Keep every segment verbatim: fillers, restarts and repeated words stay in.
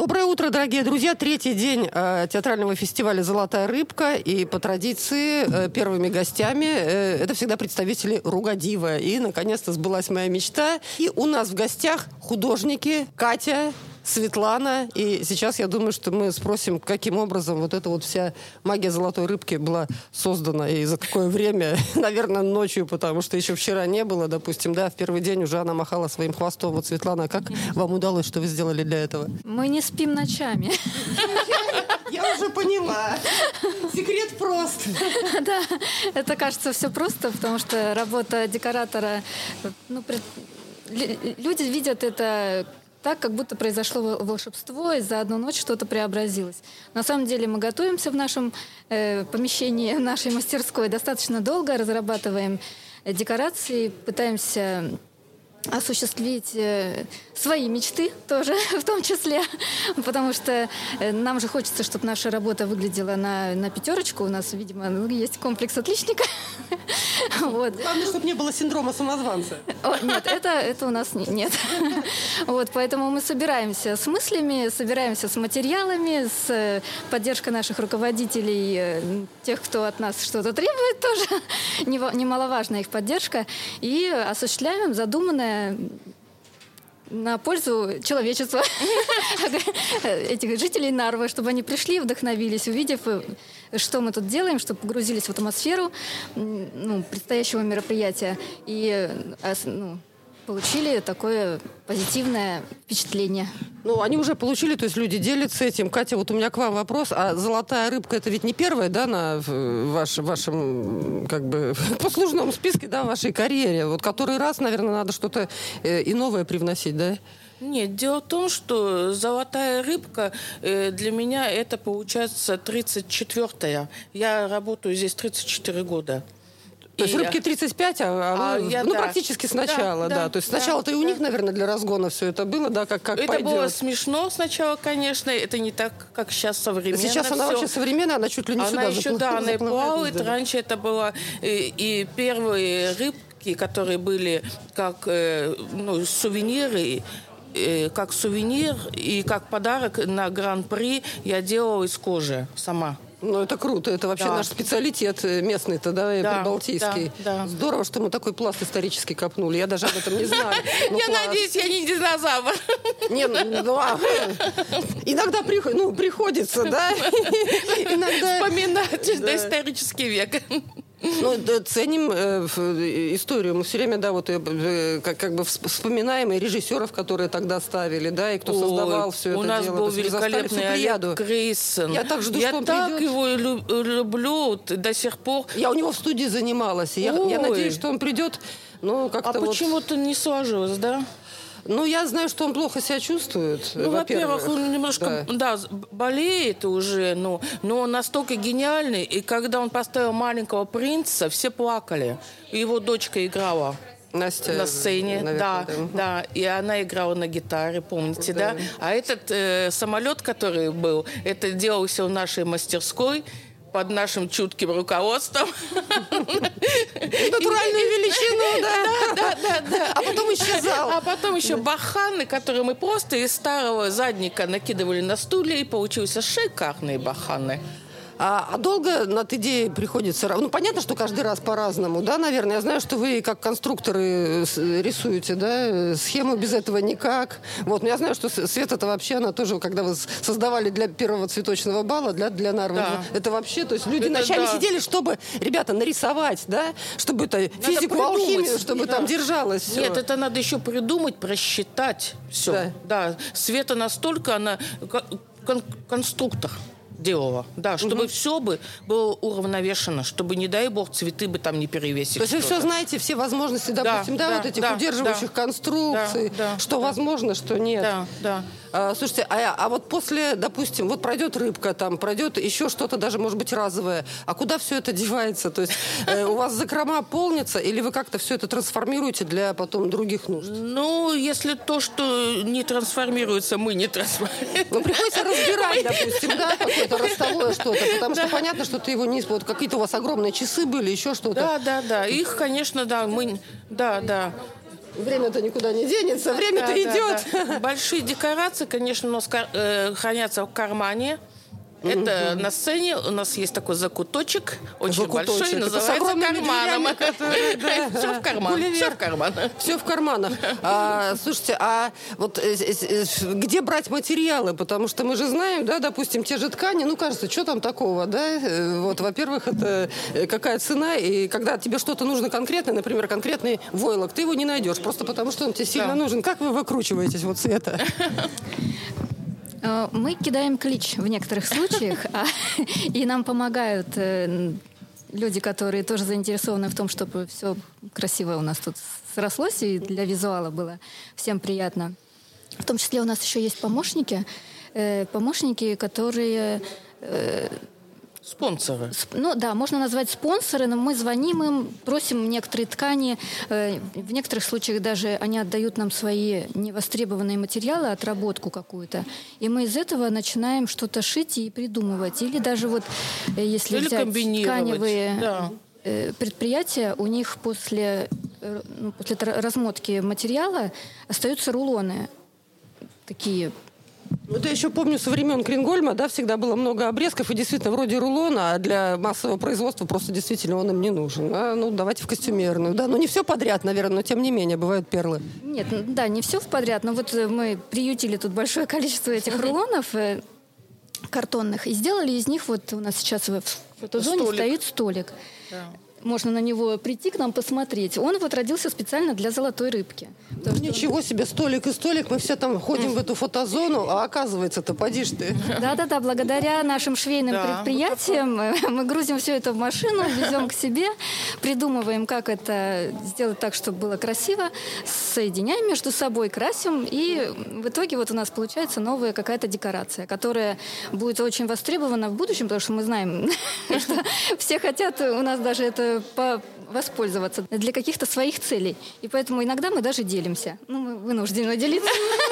Доброе утро, дорогие друзья. Третий день э, театрального фестиваля «Золотая рыбка». И по традиции э, первыми гостями э, это всегда представители Ругадива. И, наконец-то, сбылась моя мечта. И у нас в гостях художники Катя, Светлана. И сейчас я думаю, что мы спросим, каким образом вот эта вот вся магия «Золотой рыбки» была создана. И за какое время. Наверное, ночью, потому что еще вчера не было, допустим. Да, в первый день уже она махала своим хвостом. Вот, Светлана, как вам удалось, что вы сделали для этого? Мы не спим ночами. Я уже поняла. Секрет прост. Да, это кажется все просто, потому что работа декоратора... Ну, пред... Люди видят это... так, как будто произошло волшебство, и за одну ночь что-то преобразилось. На самом деле мы готовимся в нашем э, помещении, в нашей мастерской достаточно долго, разрабатываем декорации, пытаемся осуществить э, свои мечты тоже, в том числе, потому что э, нам же хочется, чтобы наша работа выглядела на, на пятерочку. У нас, видимо, ну, есть комплекс отличника. Вот. Главное, чтобы не было синдрома самозванца. О, нет, это, это у нас не, нет. Вот, поэтому мы собираемся с мыслями, собираемся с материалами, с поддержкой наших руководителей, тех, кто от нас что-то требует тоже, немаловажна их поддержка, и осуществляем задуманное на пользу человечества, этих жителей Нарвы, чтобы они пришли, вдохновились, увидев, что мы тут делаем, чтобы погрузились в атмосферу ну, предстоящего мероприятия и ну, получили такое позитивное впечатление. Ну, они уже получили, то есть люди делятся этим. Катя, вот у меня к вам вопрос. А «Золотая рыбка» — это ведь не первая, да, на ваш, вашем, как бы, послужном списке, да, в вашей карьере? Вот который раз, наверное, надо что-то э, и новое привносить, да? Нет, дело в том, что «Золотая рыбка» э, для меня это, получается, тридцать четвёртая. Я работаю здесь тридцать четыре года. То есть рыбки тридцать пять, а, а вы, я, ну, да. практически сначала, да. да. да. То есть сначала-то да, и у да. них, наверное, для разгона все это было, да, как, как это пойдет. было смешно сначала, конечно. Это не так, как сейчас современно. Сейчас она все. Вообще современная, она чуть ли не она сюда. Она еще, да, она и плавает. Да. Раньше это было и, и первые рыбки, которые были как ну, сувениры, как сувенир и как подарок на Гран-при я делала из кожи сама. Ну, это круто. Это вообще да. наш специалитет местный-то, да, да прибалтийский. Да, да. Здорово, что мы такой пласт исторический копнули. Я даже об этом не знаю. Я надеюсь, я не динозавр. Не, ну, иногда приходится, да? Вспоминать исторический век. Ну, да, ценим э, историю. Мы все время, да, вот э, как, как бы вспоминаем и режиссеров, которые тогда ставили, да, и кто Ой, создавал все это дело. У нас дело. был великолепный Олег Крейсон. Я так жду, я что он так придет. его люблю до сих пор. Я у него в студии занималась. Я, я надеюсь, что он придет. Ну, как-то а вот... почему-то не сложилось, да? Ну, я знаю, что он плохо себя чувствует. Ну, во-первых, во-первых он немножко да. Да, болеет уже, ну, но он настолько гениальный. И когда он поставил «Маленького принца», все плакали. Его дочка играла. Настя, на сцене, наверное, да, да, да, и она играла на гитаре, помните, да? да? А этот э, самолет, который был, это делался в нашей мастерской, под нашим чутким руководством. Натуральную величину, да. Да, да, да. А потом исчезал. А потом еще баханы, которые мы просто из старого задника накидывали на стулья, и получился шикарные баханы. А, а долго над идеей приходится... Ну, понятно, что каждый раз по-разному, да, наверное. Я знаю, что вы как конструкторы рисуете, да, схему без этого никак. Вот, но я знаю, что Света-то вообще, она тоже, когда вы создавали для первого цветочного бала, для, для Нарвы, да. это вообще, то есть люди это ночами да. сидели, чтобы, ребята, нарисовать, да, чтобы это надо физику, придумать. Алхимию, чтобы да. там держалось все. Нет, это надо еще придумать, просчитать все. Да. да. Света настолько, она кон- конструктор. делала, да, чтобы угу. все бы было уравновешено, чтобы, не дай бог, цветы бы там не перевесили. То есть вы все знаете, все возможности, допустим, да, да, да вот этих да, удерживающих да, конструкций, да, да, что да. возможно, что нет. Да, да. А, слушайте, а, а вот после, допустим, вот пройдет рыбка, там пройдет еще что-то, даже, может быть, разовое, а куда все это девается? То есть э, у вас закрома полнится, или вы как-то все это трансформируете для потом других нужд? Ну, если то, что не трансформируется, мы не трансформируем. Ну, приходится разбирать, допустим, да, какое-то ростовое что-то, потому что понятно, что ты его не... Вот какие-то у вас огромные часы были, еще что-то. Да, да, да. Их, конечно, да, мы... Да, да. Время-то никуда не денется, время-то да, идет. Да, да. Большие декорации, конечно, у нас э, хранятся в кармане. Это mm-hmm. на сцене у нас есть такой закуточек, очень закуточек. большой, называется карманом. Которые, да, все в карман. Все в карманах. Все в карманах. А, слушайте, а вот э, э, где брать материалы? Потому что мы же знаем, да, допустим, те же ткани, ну, кажется, что там такого, да? Вот, во-первых, это какая цена, и когда тебе что-то нужно конкретное, например, конкретный войлок, ты его не найдешь, просто потому что он тебе сильно да. нужен. Как вы выкручиваетесь вот с этого? Мы кидаем клич в некоторых случаях, и нам помогают люди, которые тоже заинтересованы в том, чтобы все красиво у нас тут срослось, и для визуала было всем приятно. В том числе у нас еще есть помощники, помощники, которые... Спонсоры. Ну да, можно назвать спонсоры, но мы звоним им, просим некоторые ткани. В некоторых случаях даже они отдают нам свои невостребованные материалы, отработку какую-то. И мы из этого начинаем что-то шить и придумывать. Или даже вот если Или взять тканевые да. предприятия, у них после, ну, после размотки материала остаются рулоны такие. Вот я еще помню, со времен Крингольма, да, всегда было много обрезков, и действительно вроде рулона, а для массового производства просто действительно он им не нужен. А, ну, давайте в костюмерную. Да, ну не все подряд, наверное, но тем не менее, бывают перлы. Нет, да, не все подряд, но вот мы приютили тут большое количество этих рулонов картонных и сделали из них, вот у нас сейчас в фотозоне столик. Стоит столик. Да. Можно на него прийти к нам посмотреть. Он вот родился специально для золотой рыбки. Ну, ничего он... себе, столик и столик. Мы все там ходим в эту фотозону, а оказывается-то, поди ж ты. Да-да-да, благодаря нашим швейным да, предприятиям вот мы грузим все это в машину, везем к себе, придумываем, как это сделать так, чтобы было красиво, соединяем между собой, красим, и в итоге вот у нас получается новая какая-то декорация, которая будет очень востребована в будущем, потому что мы знаем, что все хотят у нас даже это по воспользоваться для каких-то своих целей. И поэтому иногда мы даже делимся. Ну, мы вынуждены делиться.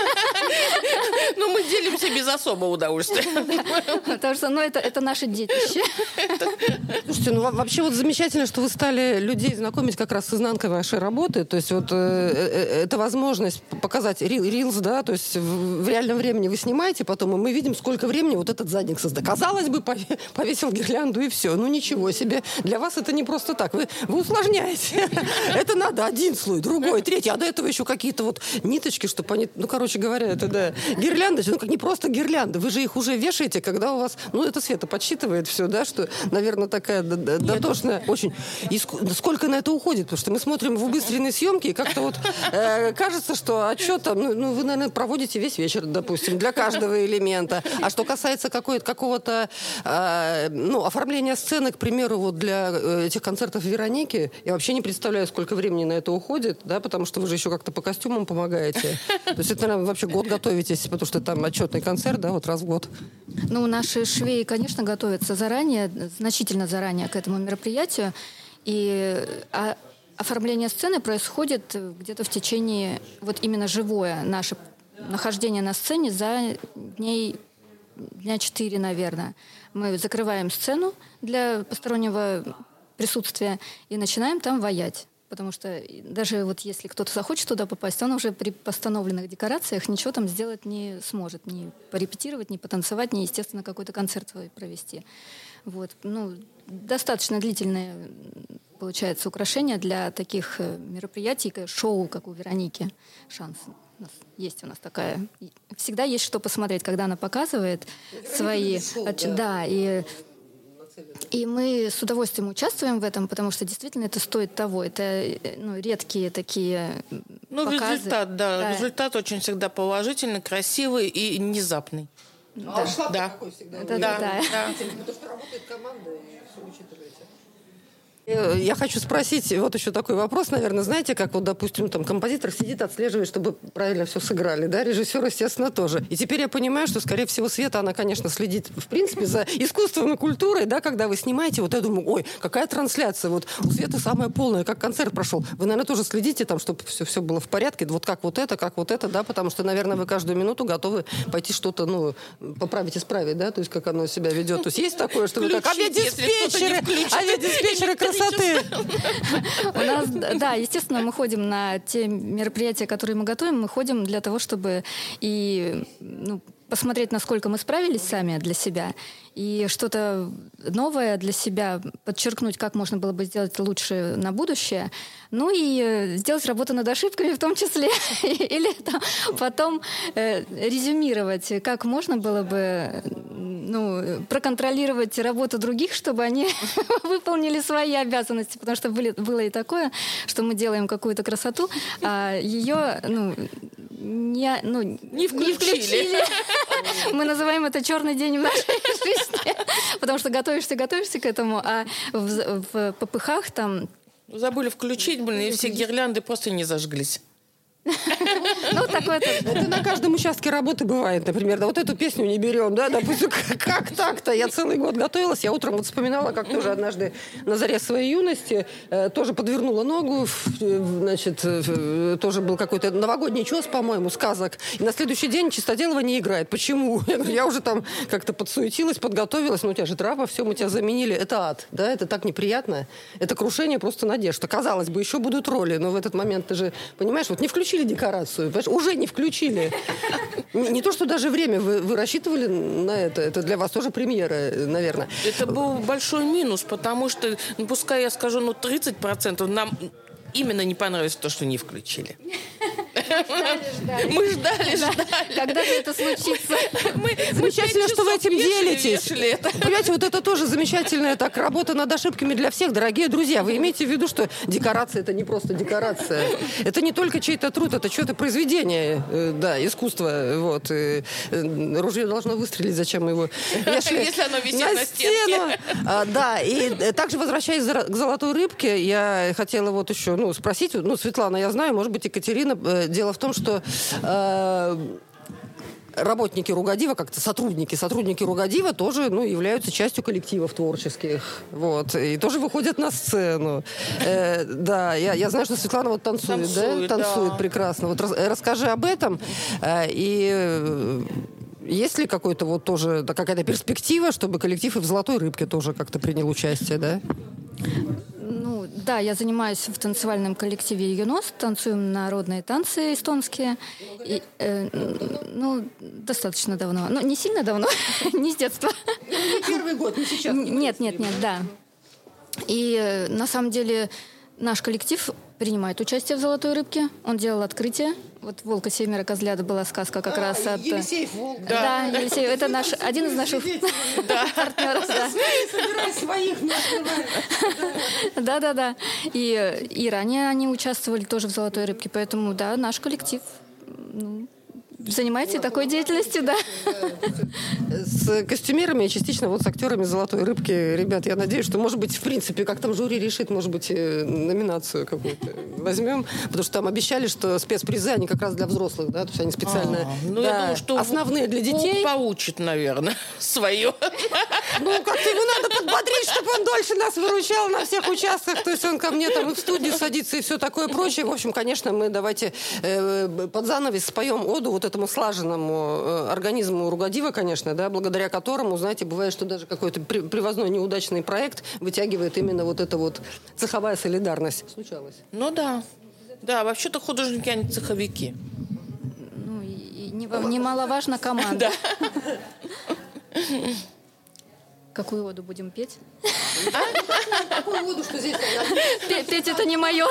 Ну, мы делимся без особого удовольствия. Потому что, ну, это наше детище. Слушайте, ну, вообще вот замечательно, что вы стали людей знакомить как раз с изнанкой вашей работы. То есть вот это возможность показать рилс, да, то есть в реальном времени вы снимаете, потом и мы видим, сколько времени вот этот задник создал. Казалось бы, повесил гирлянду и все. Ну, ничего себе. Для вас это не просто так. Вы, вы усложняете. Это надо один слой, другой, третий. А до этого еще какие-то вот ниточки, чтобы они... Ну, короче говоря, это, да, гирлянды. Ну, как не просто гирлянды. Вы же их уже вешаете, когда у вас... Ну, это Света подсчитывает все, да, что, наверное, такая дотошная очень... И сколько на это уходит? Потому что мы смотрим в убыстренные съемки, и как-то вот э, кажется, что а что там? Ну, ну, вы, наверное, проводите весь вечер, допустим, для каждого элемента. А что касается какого-то э, ну, оформления сцены, к примеру, вот для этих концертов Вероники, я вообще не представляю, сколько времени на это уходит, да, потому что вы же еще как-то по костюмам помогаете. То есть это, наверное, вообще год готовитесь, потому что там отчетный концерт, да, вот раз в год. Ну, наши швеи, конечно, готовятся заранее, значительно заранее к этому мероприятию. И а, оформление сцены происходит где-то в течение, вот именно живое наше нахождение на сцене за дней, дня четыре, наверное. Мы закрываем сцену для постороннего присутствия и начинаем там ваять. Потому что даже вот если кто-то захочет туда попасть, он уже при постановленных декорациях ничего там сделать не сможет. Ни порепетировать, ни потанцевать, ни, естественно, какой-то концерт свой провести. Вот. Ну, достаточно длительное получается украшение для таких мероприятий, шоу, как у Вероники «Шанс». У нас есть у нас такая... Всегда есть что посмотреть, когда она показывает свои... Шоу, да. да, и... И мы с удовольствием участвуем в этом, потому что действительно это стоит того. Это ну, редкие такие ну, показы. Результат, да. да. Результат очень всегда положительный, красивый и внезапный. Да. А шлаг да. такой всегда. Да, да, да. да. Потому что работает команда и все учитываете. Я хочу спросить, вот еще такой вопрос, наверное, знаете, как вот, допустим, там композитор сидит, отслеживает, чтобы правильно все сыграли, да, режиссер, естественно, тоже. И теперь я понимаю, что, скорее всего, Света, она, конечно, следит, в принципе, за искусством и культурой, да, когда вы снимаете, вот я думаю, ой, какая трансляция, вот у Светы самая полная, как концерт прошел. Вы, наверное, тоже следите там, чтобы все, все было в порядке, вот как вот это, как вот это, да, потому что, наверное, вы каждую минуту готовы пойти что-то, ну, поправить, исправить, да, то есть как оно себя ведет. То есть есть такое, что вы как, а ведь диспетчеры, а ведь диспетчеры красавцы. красоты. У нас, да, естественно, мы ходим на те мероприятия, которые мы готовим, мы ходим для того, чтобы и ну, посмотреть, насколько мы справились сами для себя, и что-то новое для себя подчеркнуть, как можно было бы сделать лучше на будущее. Ну и сделать работу над ошибками в том числе. Или там, потом э, резюмировать, как можно было бы ну, проконтролировать работу других, чтобы они выполнили свои обязанности. Потому что были, было и такое, что мы делаем какую-то красоту, а ее ну, не, ну, не включили. Не включили. Мы называем это черный день в нашей жизни. Потому что готовишься, готовишься к этому, а в, в попыхах там... Забыли включить, блин, и все гирлянды просто не зажглись. Ну, такое-то... Это на каждом участке работы бывает, например. Да вот эту песню не берем, да, допустим, как так-то? Я целый год готовилась, я утром вот вспоминала, как тоже однажды на заре своей юности э, тоже подвернула ногу, значит, э, тоже был какой-то новогодний чес, по-моему, сказок. И на следующий день Чистоделова не играет. Почему? Я говорю, я уже там как-то подсуетилась, подготовилась, но у тебя же трава, все, мы тебя заменили. Это ад, да, это так неприятно. Это крушение просто надежд. Казалось бы, еще будут роли, но в этот момент ты же, понимаешь, вот не включили декорацию, понимаешь? Уже не включили. Не, не то, что даже время вы, вы рассчитывали на это. Это для вас тоже премьера, наверное. Это был большой минус, потому что, ну, пускай я скажу, ну, тридцать процентов нам именно не понравилось то, что не включили. Мы ждали, ждали. Когда же это случится? Замечательно, что вы этим делитесь. Понимаете, вот это тоже замечательная так работа над ошибками для всех. Дорогие друзья, вы имеете в виду, что декорация — это не просто декорация. Это не только чей-то труд, это что-то произведение, да, искусство. Вот. Ружье должно выстрелить, зачем его... Если оно висит на стенке. Да, и также, возвращаясь к «Золотой рыбке», я хотела вот еще ну, спросить, ну, Светлана, я знаю, может быть, Екатерина, дело в том, что э, работники Ругодива, как-то сотрудники, сотрудники Ругодива тоже ну, являются частью коллективов творческих. Вот, и тоже выходят на сцену. Э, да, я, я знаю, что Светлана вот танцует, танцует да? Танцует да. прекрасно. Вот рас, расскажи об этом. Э, и... Есть ли какой-то вот тоже да, какая-то перспектива, чтобы коллектив и в «Золотой рыбке» тоже как-то принял участие, да? Ну, да, я занимаюсь в танцевальном коллективе «Юнос», танцуем народные танцы эстонские. И, э, ну, достаточно давно. Ну, не сильно давно, не с детства. Не первый год, не сейчас. Нет, нет, нет, да. И э, на самом деле наш коллектив принимает участие в «Золотой рыбке». Он делал открытие. Вот «Волка семеро козлят» была сказка как а, раз от... Елисеев Волк. Да, да Елисеев. Это наш, один из наших партнеров. Собирай своих. Да-да-да. И, и ранее они участвовали тоже в «Золотой рыбке». Поэтому, да, наш коллектив ну, занимается такой деятельностью, да. С костюмерами и частично вот с актерами «Золотой рыбки». Ребят, я надеюсь, что, может быть, в принципе, как там жюри решит, может быть, номинацию какую-то возьмем. Потому что там обещали, что спецпризы, они как раз для взрослых, да, то есть они специально А, ну, да, я думаю, что основные для детей. Получит, наверное, свое. Ну, как-то его надо подбодрить, чтобы он дольше нас выручал на всех участках. То есть он ко мне там и в студию садится, и все такое прочее. В общем, конечно, мы давайте э, под занавес споем оду вот этому слаженному э, организму Ругодива, конечно, да, благодаря которому, знаете, бывает, что даже какой-то при, привозной неудачный проект вытягивает именно вот эта вот цеховая солидарность. Случалось? Ну да. Да, вообще-то художники, они цеховики. Ну, и, и немаловажно команда. Какую оду будем петь? Какую оду, что здесь? Петь это не мое.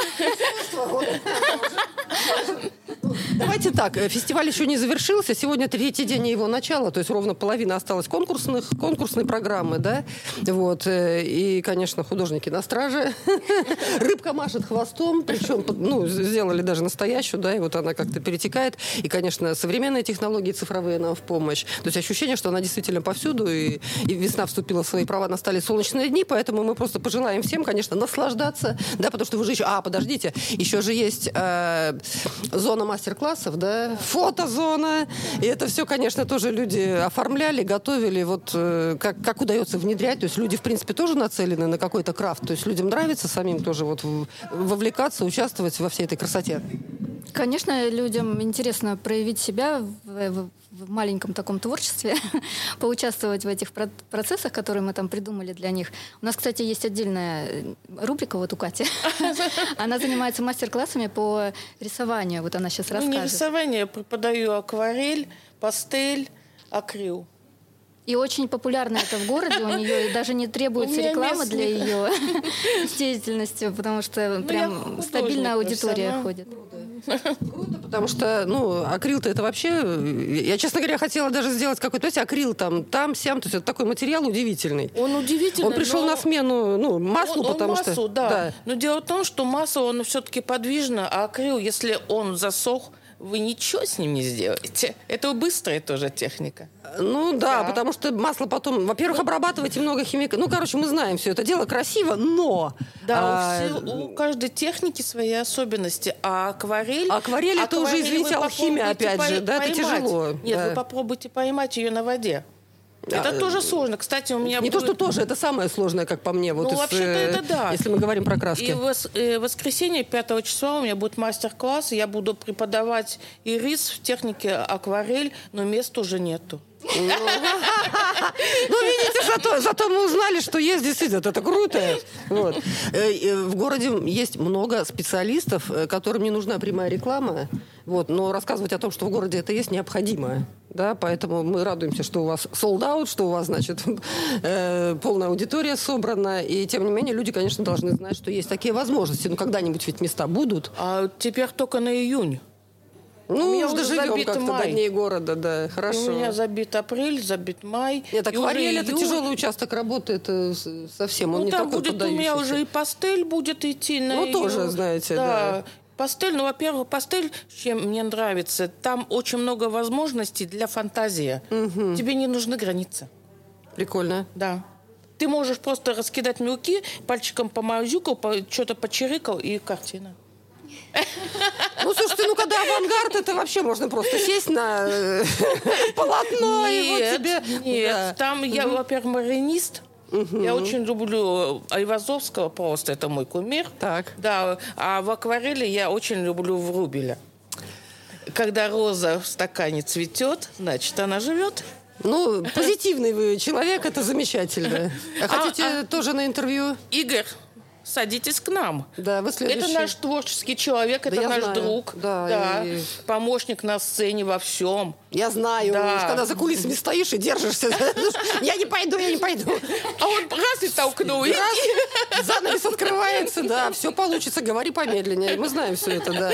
Давайте так, фестиваль еще не завершился, сегодня третий день его начала, то есть ровно половина осталась конкурсных, конкурсной программы, да, вот, и, конечно, художники на страже, рыбка машет хвостом, причем, ну, сделали даже настоящую, да, и вот она как-то перетекает, и, конечно, современные технологии цифровые нам в помощь, то есть ощущение, что она действительно повсюду, и, и весна вступила в свои права, настали солнечные дни, поэтому мы просто пожелаем всем, конечно, наслаждаться, да, потому что вы же еще, а, подождите, еще же есть э, зона мастер-классов, да, фотозона, и это все, конечно, тоже люди оформляли, готовили, вот э, как, как удается внедрять, то есть люди, в принципе, тоже нацелены на какой-то крафт, то есть людям нравится самим тоже вот вовлекаться, участвовать во всей этой красоте. Конечно, людям интересно проявить себя в, в, в маленьком таком творчестве, поучаствовать в этих процессах, которые мы там придумали для них. У нас, кстати, есть отдельная рубрика вот у Кати. Она занимается мастер-классами по рисованию. Вот она сейчас ну, расскажет. Не рисование, я преподаю акварель, пастель, акрил. И очень популярно это в городе у нее, и даже не требуется реклама для ее деятельности, потому что ну, прям стабильная аудитория ходит. Круто, потому что, ну, акрил-то это вообще... Я, честно говоря, хотела даже сделать какой-то, знаете, акрил там, там, сям, то есть это такой материал удивительный. Он удивительный, Он пришел на смену, ну, маслу, он, потому он массу, что... да. да. Но дело в том, что масло, он все-таки подвижно, а акрил, если он засох, вы ничего с ним не сделаете. Это быстрая тоже техника. Ну да, да. потому что масло потом, во-первых, обрабатываете много химикатов. Ну, короче, мы знаем все это дело красиво, но... Да, а... у, все, у каждой техники свои особенности. А акварель... Акварель, это уже, извините, алхимия, опять же. Да, это тяжело. Нет, да. вы попробуйте поймать ее на воде. Это а, тоже сложно. Кстати, у меня... Не будет... то, что тоже, это самое сложное, как по мне. Вот ну, из, вообще-то это да. Если мы говорим про краски. И в вос- э, воскресенье, пятого числа, у меня будет мастер-класс, и я буду преподавать и рис в технике акварель, но мест уже нету. Ну, видите, зато, зато мы узнали, что есть действительно, это круто. Вот. В городе есть много специалистов, которым не нужна прямая реклама, вот, но рассказывать о том, что в городе это есть, необходимо. Да, поэтому мы радуемся, что у вас sold out, что у вас, значит, э, полная аудитория собрана. И, тем не менее, люди, конечно, должны знать, что есть такие возможности. Ну, когда-нибудь ведь места будут. А теперь только на июнь. Ну, мы уже доживем как-то май. до дней города, да, хорошо. У меня забит апрель, забит май. Нет, акварель, это тяжелый участок работы, это совсем, он ну, не там такой будет поддающийся. У меня уже и пастель будет идти. На ну, ее... тоже, знаете, да. да. Пастель, ну, во-первых, пастель, чем мне нравится, там очень много возможностей для фантазии. Угу. Тебе не нужны границы. Прикольно. Да. Ты можешь просто раскидать мелки, пальчиком помазюкал, что-то почирикал, и картина. Ну, слушайте, ну, когда авангард, это вообще можно просто сесть на полотно нет, и вот тебе... Нет, да. там я, во-первых, маринист. Угу. Я очень люблю Айвазовского просто, это мой кумир. Так. Да, а в акварели я очень люблю Врубеля. Когда роза в стакане цветет, значит, она живет. Ну, позитивный вы человек, это замечательно. А хотите а, тоже на интервью? Игорь, садитесь к нам. Да, вы следующий. Это наш творческий человек, это да наш знаю. друг. Да, да. И... Помощник на сцене во всем. Я знаю, да. когда за кулисами стоишь и держишься. Я не пойду, я не пойду. А он раз и толкнул. Раз, занавес открывается, да, все получится, говори помедленнее. Мы знаем все это, да.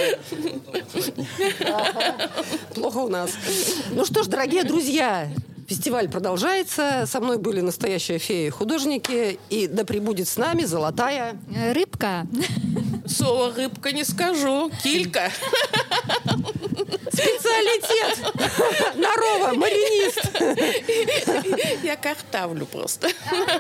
Ага. Плохо у нас. Ну что ж, дорогие друзья, фестиваль продолжается. Со мной были настоящие феи-художники. И да пребудет с нами золотая... Рыбка. Слово рыбка не скажу. Килька. Специалитет. Нарова, маринист. Я картавлю просто.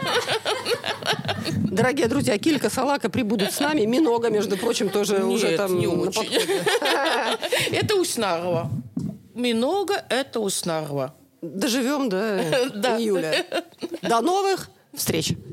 Дорогие друзья, Килька, Салака прибудут с нами. Минога, между прочим, тоже Нет, уже там не на очень. подходе. Это Уснарова. Минога – это Уснарова. Доживем до Да. июля. До новых встреч.